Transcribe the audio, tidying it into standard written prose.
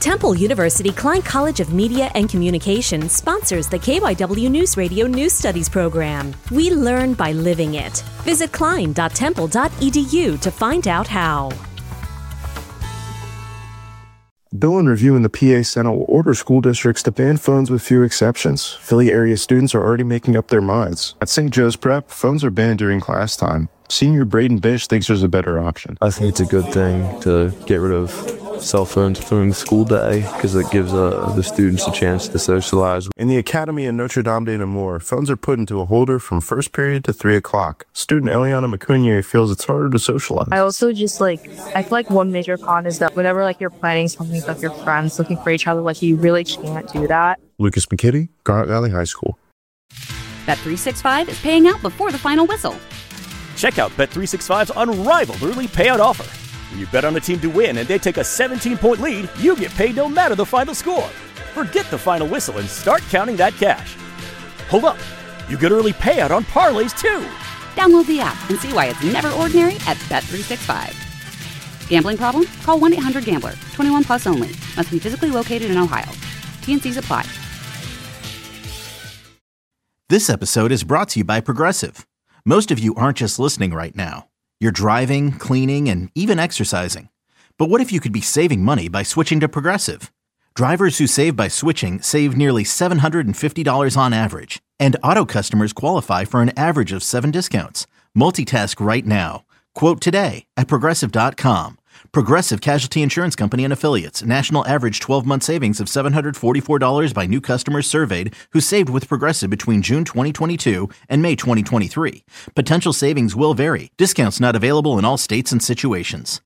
Temple University Klein College of Media and Communication sponsors the KYW News Radio News Studies program. We learn by living it. Visit klein.temple.edu to find out how. Bill and Review in the PA Senate will order school districts to ban phones with few exceptions. Philly area students are already making up their minds. At St. Joe's Prep, phones are banned during class time. Senior Braden Bish thinks there's a better option. I think it's a good thing to get rid of cell phones during the school day because it gives the students a chance to socialize. In the Academy in Notre Dame de Namur, phones are put into a holder from first period to 3 o'clock. Student Eliana McCunier feels it's harder to socialize. I also I feel like one major con is that whenever you're planning something with your friends looking for each other, you really can't do that. Lucas McKitty, Garnet Valley High School. Bet365 is paying out before the final whistle. Check out Bet365's unrivaled early payout offer. When you bet on a team to win and they take a 17-point lead, you get paid no matter the final score. Forget the final whistle and start counting that cash. Hold up. You get early payout on parlays, too. Download the app and see why it's never ordinary at Bet365. Gambling problem? Call 1-800-GAMBLER. 21 plus only. Must be physically located in Ohio. T&Cs apply. This episode is brought to you by Progressive. Most of you aren't just listening right now. You're driving, cleaning, and even exercising. But what if you could be saving money by switching to Progressive? Drivers who save by switching save nearly $750 on average. And auto customers qualify for an average of 7 discounts. Multitask right now. Quote today at Progressive.com. Progressive Casualty Insurance Company and Affiliates. National average 12-month savings of $744 by new customers surveyed who saved with Progressive between June 2022 and May 2023. Potential savings will vary. Discounts not available in all states and situations.